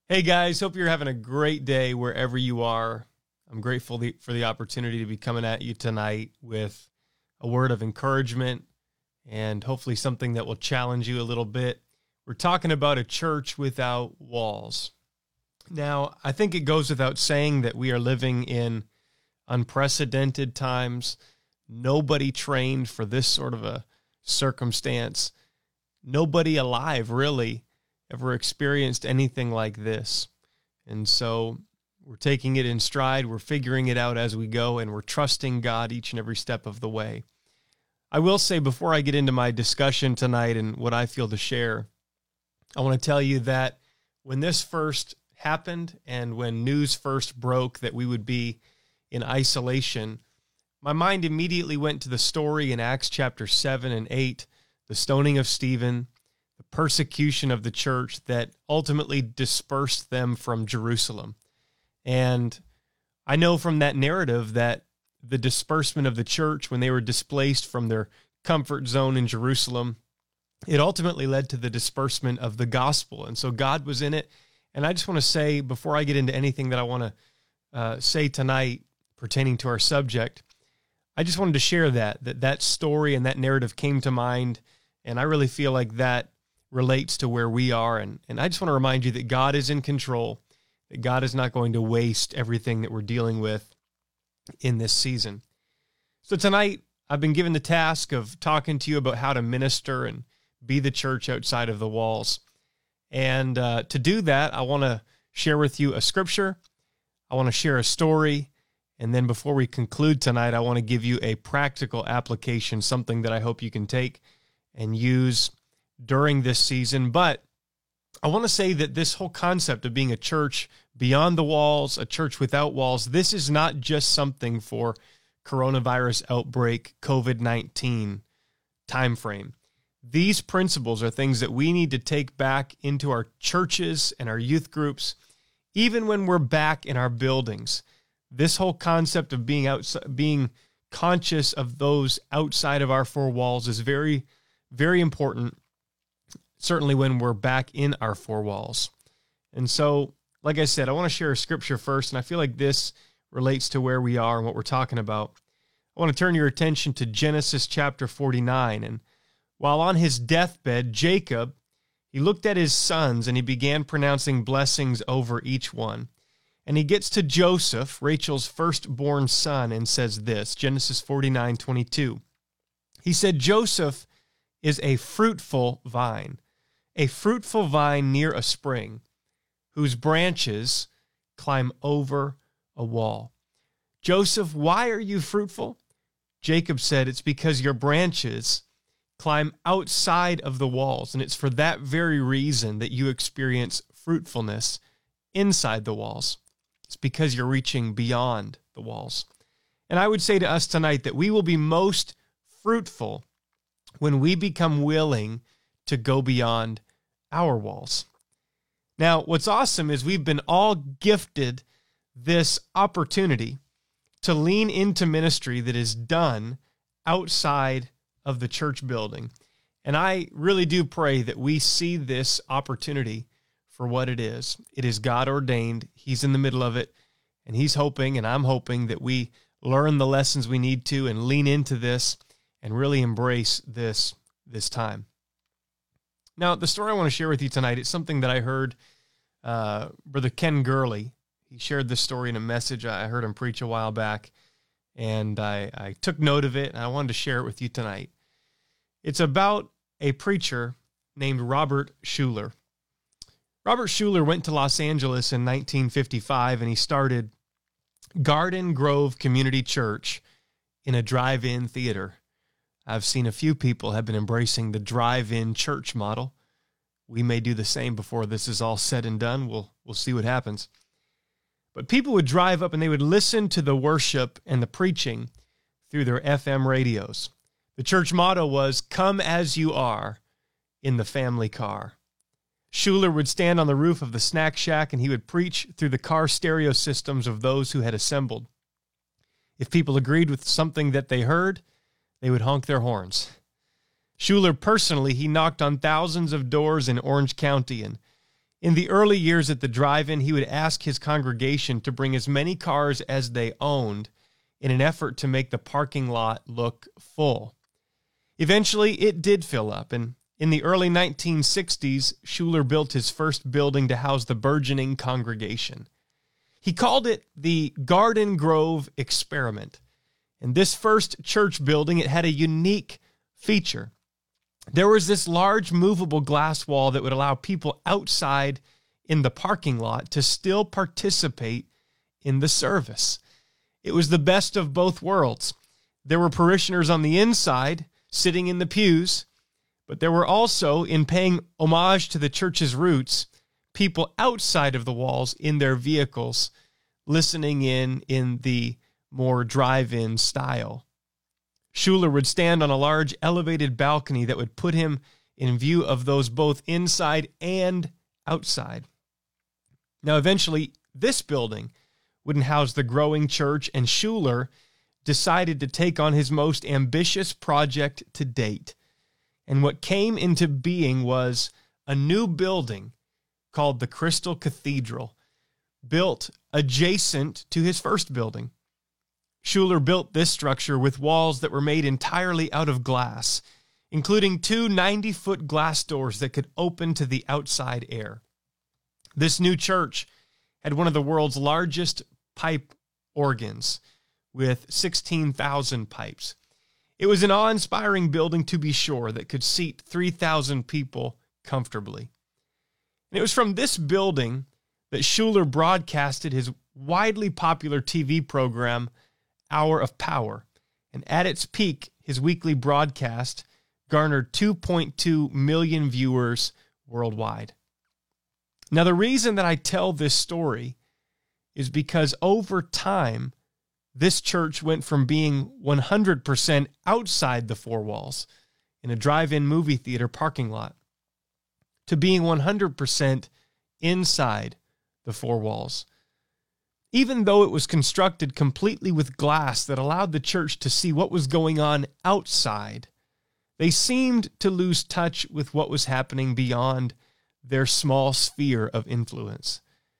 Hey guys, hope you're having a great day wherever you are. I'm grateful for the opportunity to be coming at you tonight with a word of encouragement and hopefully something that will challenge you a little bit. We're talking about a church without walls. Now, I think it goes without saying that we are living in unprecedented times. Nobody trained for this sort of a circumstance. Nobody alive, really, ever experienced anything like this. And so we're taking it in stride, we're figuring it out as we go, and we're trusting God each and every step of the way. I will say before I get into my discussion tonight and what I feel to share, I want to tell you that when this first happened and when news first broke that we would be in isolation, my mind immediately went to the story in Acts chapter 7 and 8, the stoning of Stephen, the persecution of the church that ultimately dispersed them from Jerusalem. And I know from that narrative that the disbursement of the church, when they were displaced from their comfort zone in Jerusalem, it ultimately led to the disbursement of the gospel. And so God was in it. And I just want to say, before I get into anything that I want to say tonight pertaining to our subject, I just wanted to share that story and that narrative came to mind. And I really feel like that relates to where we are. And I just want to remind you that God is in control, that God is not going to waste everything that we're dealing with in this season. So tonight, I've been given the task of talking to you about how to minister and be the church outside of the walls. And to do that, I want to share with you a scripture. I want to share a story. And then before we conclude tonight, I want to give you a practical application, something that I hope you can take and use during this season. But I want to say that this whole concept of being a church beyond the walls, a church without walls, this is not just something for coronavirus outbreak, COVID-19 timeframe. These principles are things that we need to take back into our churches and our youth groups, even when we're back in our buildings. This whole concept of being conscious of those outside of our four walls is very, very important, certainly when we're back in our four walls. And so, like I said, I want to share a scripture first, and I feel like this relates to where we are and what we're talking about. I want to turn your attention to Genesis chapter 49. And while on his deathbed, Jacob, he looked at his sons and he began pronouncing blessings over each one. And he gets to Joseph, Rachel's firstborn son, and says this, Genesis 49:22. He said, "Joseph is a fruitful vine near a spring, whose branches climb over a wall." Joseph, why are you fruitful? Jacob said, it's because your branches climb outside of the walls, and it's for that very reason that you experience fruitfulness inside the walls. It's because you're reaching beyond the walls. And I would say to us tonight that we will be most fruitful when we become willing to go beyond our walls. Now, what's awesome is we've been all gifted this opportunity to lean into ministry that is done outside of the church building. And I really do pray that we see this opportunity for what it is. It is God ordained. He's in the middle of it. And he's hoping, and I'm hoping, that we learn the lessons we need to and lean into this and really embrace this time. Now, the story I want to share with you tonight is something that I heard Brother Ken Gurley. He shared this story in a message I heard him preach a while back, and I took note of it, and I wanted to share it with you tonight. It's about a preacher named Robert Schuller. Robert Schuller went to Los Angeles in 1955, and he started Garden Grove Community Church in a drive-in theater. I've seen a few people have been embracing the drive-in church model. We may do the same before this is all said and done. We'll see what happens. But people would drive up and they would listen to the worship and the preaching through their FM radios. The church motto was, "Come as you are in the family car." Schuller would stand on the roof of the snack shack and he would preach through the car stereo systems of those who had assembled. If people agreed with something that they heard, they would honk their horns. Schuller personally, he knocked on thousands of doors in Orange County, and In the early years at the drive-in, he would ask his congregation to bring as many cars as they owned in an effort to make the parking lot look full. Eventually, it did fill up, and in the early 1960s, Schuler built his first building to house the burgeoning congregation. He called it the Garden Grove Experiment. And this first church building, it had a unique feature. There was this large movable glass wall that would allow people outside in the parking lot to still participate in the service. It was the best of both worlds. There were parishioners on the inside, sitting in the pews, but there were also, in paying homage to the church's roots, people outside of the walls in their vehicles, listening in the more drive-in style. Schuler would stand on a large elevated balcony that would put him in view of those both inside and outside. Now, eventually, this building wouldn't house the growing church, and Schuler decided to take on his most ambitious project to date. And what came into being was a new building called the Crystal Cathedral, built adjacent to his first building. Schuler built this structure with walls that were made entirely out of glass, including two 90-foot glass doors that could open to the outside air. This new church had one of the world's largest pipe organs, with 16,000 pipes. It was an awe-inspiring building, to be sure, that could seat 3,000 people comfortably. And it was from this building that Schuler broadcasted his widely popular TV program, Hour of Power. And at its peak, his weekly broadcast garnered 2.2 million viewers worldwide. Now, the reason that I tell this story is because over time, this church went from being 100% outside the four walls in a drive-in movie theater parking lot to being 100% inside the four walls. Even though it was constructed completely with glass that allowed the church to see what was going on outside, they seemed to lose touch with what was happening beyond their small sphere of influence.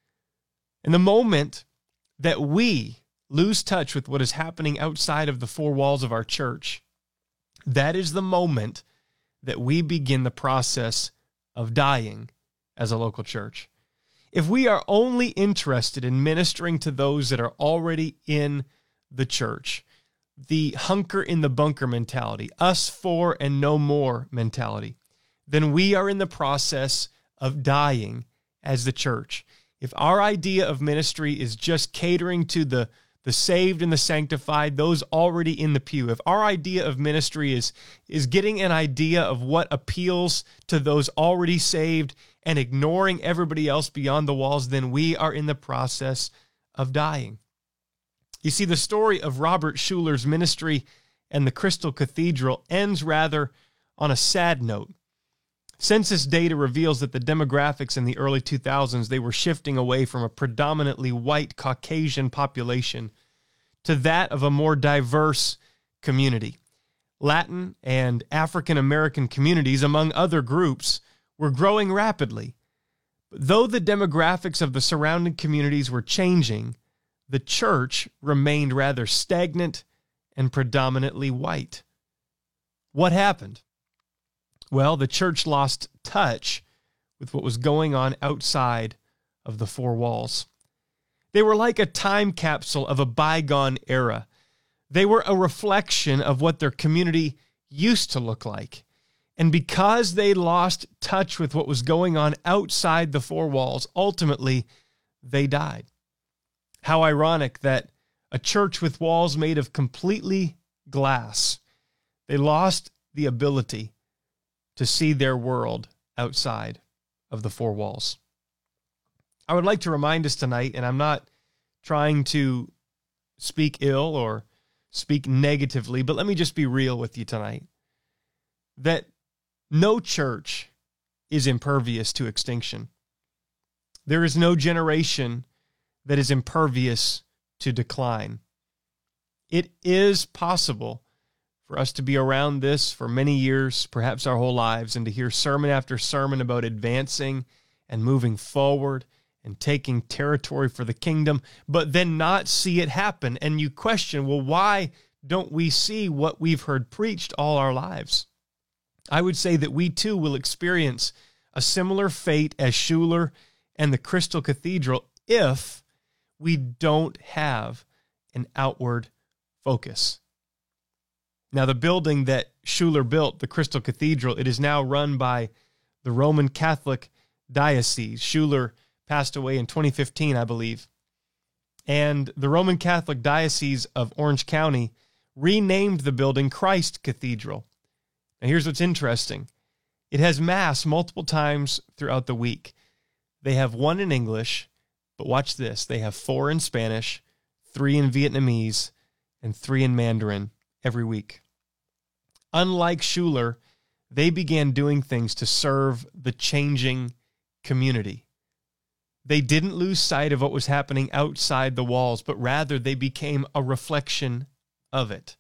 And the moment that we lose touch with what is happening outside of the four walls of our church, that is the moment that we begin the process of dying as a local church. If we are only interested in ministering to those that are already in the church, the hunker in the bunker mentality, us for and no more mentality, then we are in the process of dying as the church. If our idea of ministry is just catering to the saved and the sanctified, those already in the pew, if our idea of ministry is getting an idea of what appeals to those already saved and ignoring everybody else beyond the walls, then we are in the process of dying. You see, the story of Robert Schuler's ministry and the Crystal Cathedral ends rather on a sad note. Census data reveals that the demographics in the early 2000s, they were shifting away from a predominantly white Caucasian population to that of a more diverse community. Latin and African American communities, among other groups, were growing rapidly. But though the demographics of the surrounding communities were changing, the church remained rather stagnant and predominantly white. What happened? Well, the church lost touch with what was going on outside of the four walls. They were like a time capsule of a bygone era. They were a reflection of what their community used to look like. And because they lost touch with what was going on outside the four walls, ultimately, they died. How ironic that a church with walls made of completely glass, they lost the ability to see their world outside of the four walls. I would like to remind us tonight, and I'm not trying to speak ill or speak negatively, but let me just be real with you tonight, that no church is impervious to extinction. There is no generation that is impervious to decline. It is possible for us to be around this for many years, perhaps our whole lives, and to hear sermon after sermon about advancing and moving forward and taking territory for the kingdom, but then not see it happen. And you question, well, why don't we see what we've heard preached all our lives? I would say that we too will experience a similar fate as Schuller and the Crystal Cathedral if we don't have an outward focus. Now, the building that Schuller built, the Crystal Cathedral, it is now run by the Roman Catholic Diocese. Schuller passed away in 2015, I believe. And the Roman Catholic Diocese of Orange County renamed the building Christ Cathedral. Now, here's what's interesting. It has Mass multiple times throughout the week. They have one in English, but watch this. They have 4 in Spanish, 3 in Vietnamese, and 3 in Mandarin every week. Unlike Schuller, they began doing things to serve the changing community. They didn't lose sight of what was happening outside the walls, but rather they became a reflection of it.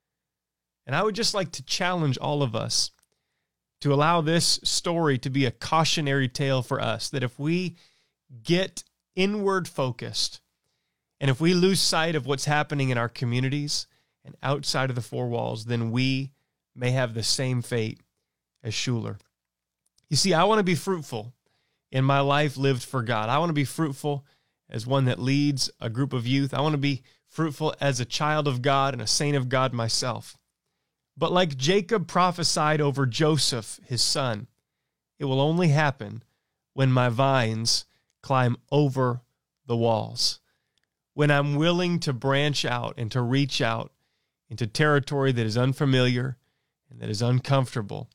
And I would just like to challenge all of us to allow this story to be a cautionary tale for us, that if we get inward focused and if we lose sight of what's happening in our communities and outside of the 4 walls, then we may have the same fate as Schuller. You see, I want to be fruitful in my life lived for God. I want to be fruitful as one that leads a group of youth. I want to be fruitful as a child of God and a saint of God myself. But like Jacob prophesied over Joseph, his son, it will only happen when my vines climb over the walls, when I'm willing to branch out and to reach out into territory that is unfamiliar and that is uncomfortable.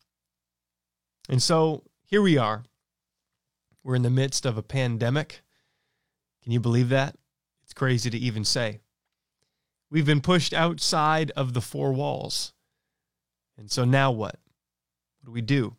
And so here we are. We're in the midst of a pandemic. Can you believe that? It's crazy to even say. We've been pushed outside of the 4 walls. And so now what? What do we do?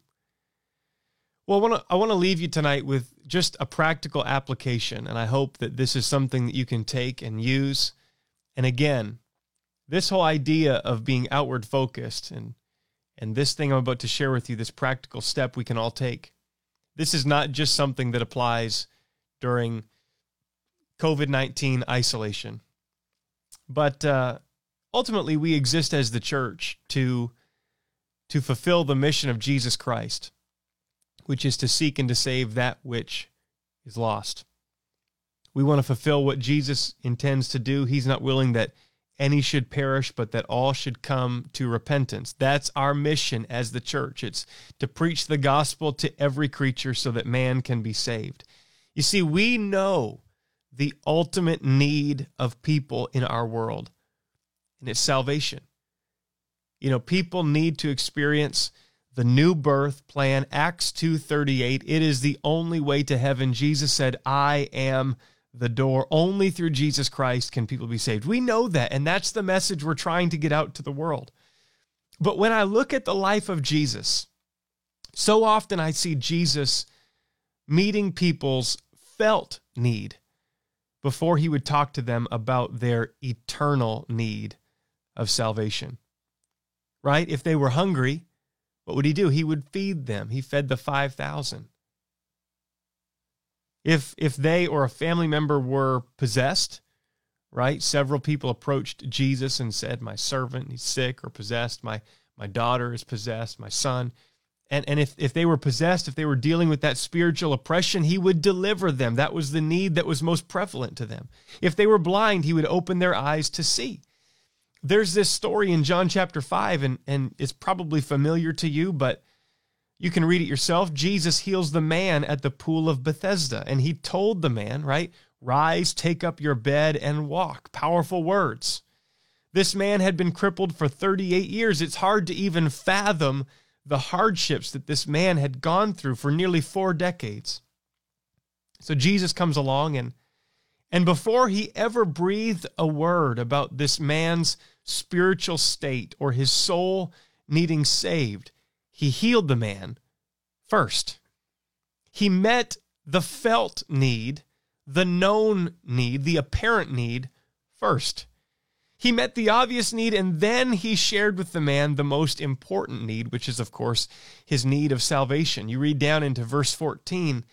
Well, I want to leave you tonight with just a practical application, and I hope that this is something that you can take and use. And again, this whole idea of being outward focused and this thing I'm about to share with you, this practical step we can all take, this is not just something that applies during COVID-19 isolation. But ultimately, we exist as the church to fulfill the mission of Jesus Christ, which is to seek and to save that which is lost. We want to fulfill what Jesus intends to do. He's not willing that any should perish, but that all should come to repentance. That's our mission as the church. It's to preach the gospel to every creature so that man can be saved. You see, we know the ultimate need of people in our world, and it's salvation. You know, people need to experience the new birth plan, Acts 2:38. It is the only way to heaven. Jesus said, I am the door. Only through Jesus Christ can people be saved. We know that, and that's the message we're trying to get out to the world. But when I look at the life of Jesus, so often I see Jesus meeting people's felt need before he would talk to them about their eternal need of salvation. Right? If they were hungry, what would he do? He would feed them. He fed the 5,000. If they or a family member were possessed, right? Several people approached Jesus and said, my servant, he's sick or possessed. My daughter is possessed, my son. And if they were possessed, if they were dealing with that spiritual oppression, he would deliver them. That was the need that was most prevalent to them. If they were blind, he would open their eyes to see. There's this story in John chapter 5, and it's probably familiar to you, but you can read it yourself. Jesus heals the man at the pool of Bethesda, and he told the man, right, rise, take up your bed, and walk. Powerful words. This man had been crippled for 38 years. It's hard to even fathom the hardships that this man had gone through for nearly 4 decades. So Jesus comes along, and before he ever breathed a word about this man's spiritual state or his soul needing saved, he healed the man first. He met the felt need, the known need, the apparent need first. He met the obvious need, and then he shared with the man the most important need, which is, of course, his need of salvation. You read down into verse 14,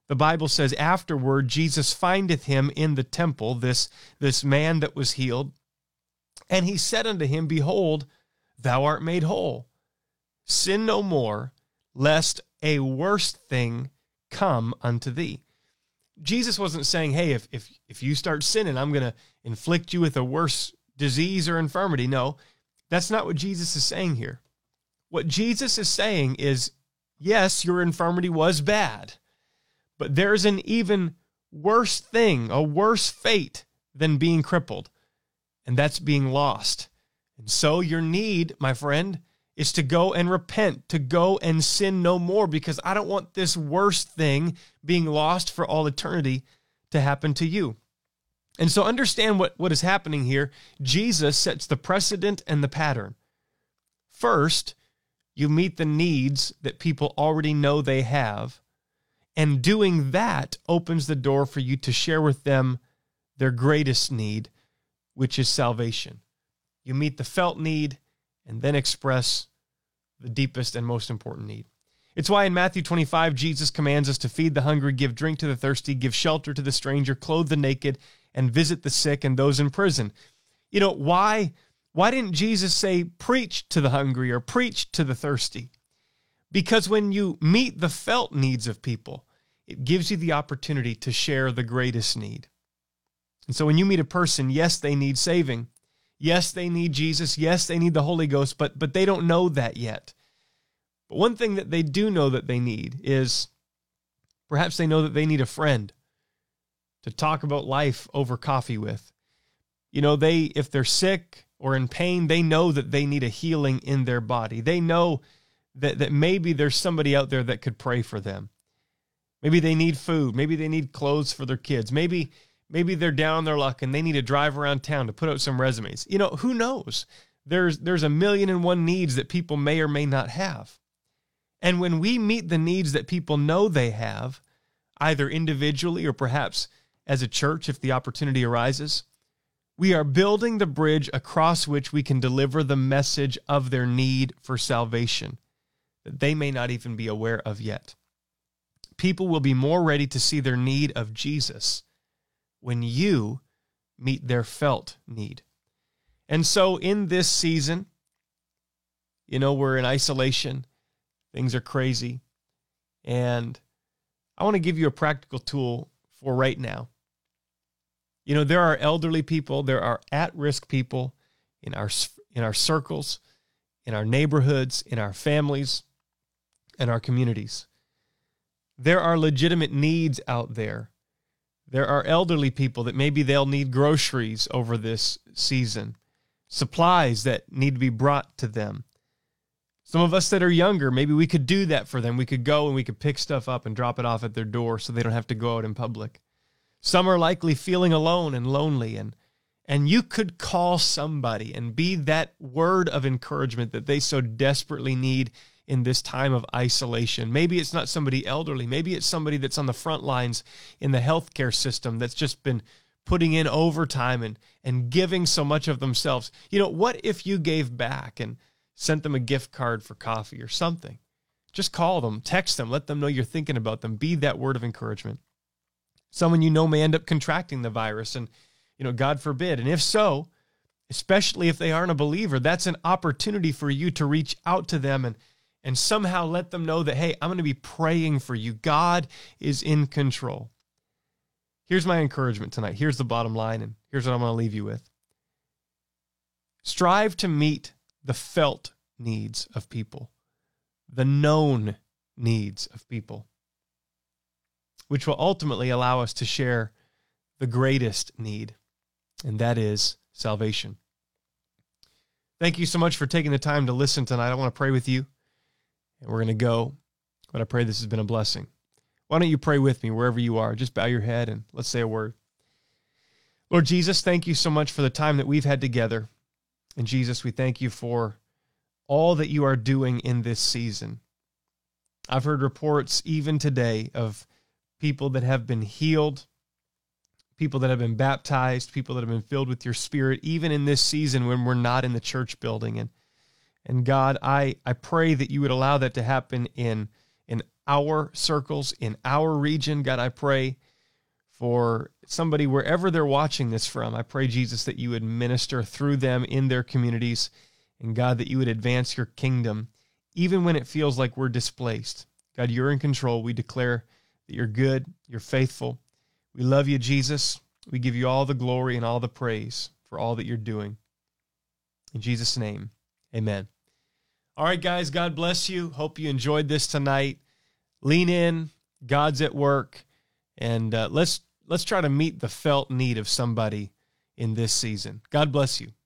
The Bible says, afterward, Jesus findeth him in the temple, this man that was healed. And he said unto him, behold, thou art made whole. Sin no more, lest a worse thing come unto thee. Jesus wasn't saying, hey, if you start sinning, I'm going to inflict you with a worse disease or infirmity. No, that's not what Jesus is saying here. What Jesus is saying is, yes, your infirmity was bad, but there's an even worse thing, a worse fate than being crippled, and that's being lost. And so your need, my friend, is to go and repent, to go and sin no more, because I don't want this worst thing, being lost for all eternity, to happen to you. And so understand what is happening here. Jesus sets the precedent and the pattern. First, you meet the needs that people already know they have, and doing that opens the door for you to share with them their greatest need, which is salvation. You meet the felt need and then express the deepest and most important need. It's why in Matthew 25, Jesus commands us to feed the hungry, give drink to the thirsty, give shelter to the stranger, clothe the naked, and visit the sick and those in prison. You know, why didn't Jesus say preach to the hungry or preach to the thirsty? Because when you meet the felt needs of people, it gives you the opportunity to share the greatest need. And so when you meet a person, yes, they need saving. Yes, they need Jesus. Yes, they need the Holy Ghost, but they don't know that yet. But one thing that they do know that they need is perhaps they know that they need a friend to talk about life over coffee with. You know, if they're sick or in pain, they know that they need a healing in their body. They know that maybe there's somebody out there that could pray for them. Maybe they need food. Maybe they need clothes for their kids. Maybe they're down on their luck and they need to drive around town to put out some resumes. You know, who knows? There's a million and one needs that people may or may not have. And when we meet the needs that people know they have, either individually or perhaps as a church, if the opportunity arises, we are building the bridge across which we can deliver the message of their need for salvation that they may not even be aware of yet. People will be more ready to see their need of Jesus when you meet their felt need. And so in this season, you know, we're in isolation. Things are crazy. And I want to give you a practical tool for right now. You know, there are elderly people, there are at-risk people in our circles, in our neighborhoods, in our families, and our communities. There are legitimate needs out there. There are elderly people that maybe they'll need groceries over this season, supplies that need to be brought to them. Some of us that are younger, maybe we could do that for them. We could go and we could pick stuff up and drop it off at their door so they don't have to go out in public. Some are likely feeling alone and lonely, and you could call somebody and be that word of encouragement that they so desperately need in this time of isolation. Maybe it's not somebody elderly. Maybe it's somebody that's on the front lines in the healthcare system that's just been putting in overtime and giving so much of themselves. You know, what if you gave back and sent them a gift card for coffee or something? Just call them, text them, let them know you're thinking about them. Be that word of encouragement. Someone you know may end up contracting the virus, and, you know, God forbid. And if so, especially if they aren't a believer, that's an opportunity for you to reach out to them and somehow let them know that, hey, I'm going to be praying for you. God is in control. Here's my encouragement tonight. Here's the bottom line, and here's what I'm going to leave you with. Strive to meet the felt needs of people, the known needs of people, which will ultimately allow us to share the greatest need, and that is salvation. Thank you so much for taking the time to listen tonight. I want to pray with you, and we're going to go, but I pray this has been a blessing. Why don't you pray with me wherever you are? Just bow your head and let's say a word. Lord Jesus, thank you so much for the time that we've had together. And Jesus, we thank you for all that you are doing in this season. I've heard reports even today of people that have been healed, people that have been baptized, people that have been filled with your Spirit, even in this season when we're not in the church building. And God, I pray that you would allow that to happen in our circles, in our region. God, I pray for somebody wherever they're watching this from. I pray, Jesus, that you would minister through them in their communities, and God, that you would advance your kingdom, even when it feels like we're displaced. God, you're in control. We declare that you're good, you're faithful. We love you, Jesus. We give you all the glory and all the praise for all that you're doing. In Jesus' name, amen. All right, guys, God bless you. Hope you enjoyed this tonight. Lean in. God's at work. And let's try to meet the felt need of somebody in this season. God bless you.